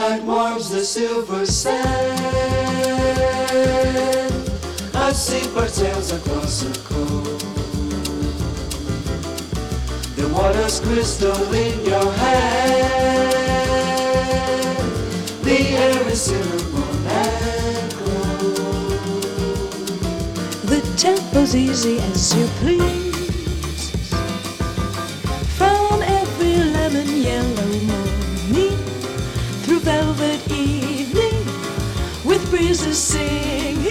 moonlight warms the silver sand. A seabird sails across the coast. The water's crystal in your hand. The air is cinnamon and gold. The tempo's easy as you please. From every lemon yellow morning through velvet evening with breezes singing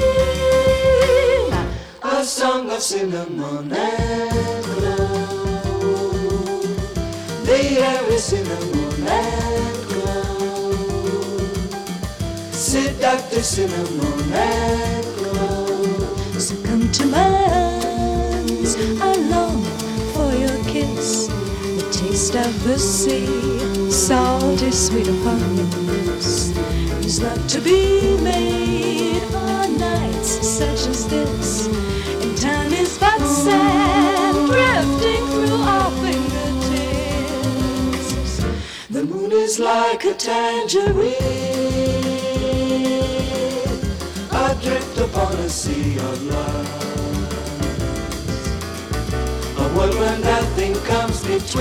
a song of cinnamon and gold. The air is cinnamon and gold. Seductive cinnamon and gold. So come to my arms, I long for your kiss. The taste of the sea, salty sweet upon your lips. Is love to be made on nights such as this? And time is but sand drifting through our fingertips. The moon is like a tangerine, adrift upon a sea of love. A world where nothing comes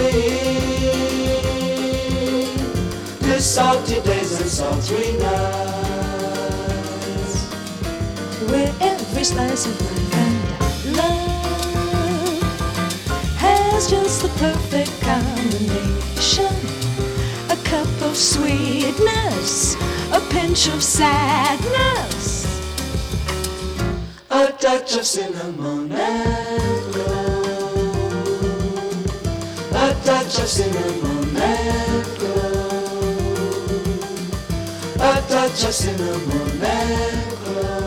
between the salty days and sultry nights, where every slice of life and love has just the perfect combination. A cup of sweetness, a pinch of sadness, a touch of cinnamon and gold. A touch of cinnamon and gold. A touch of cinnamon and gold.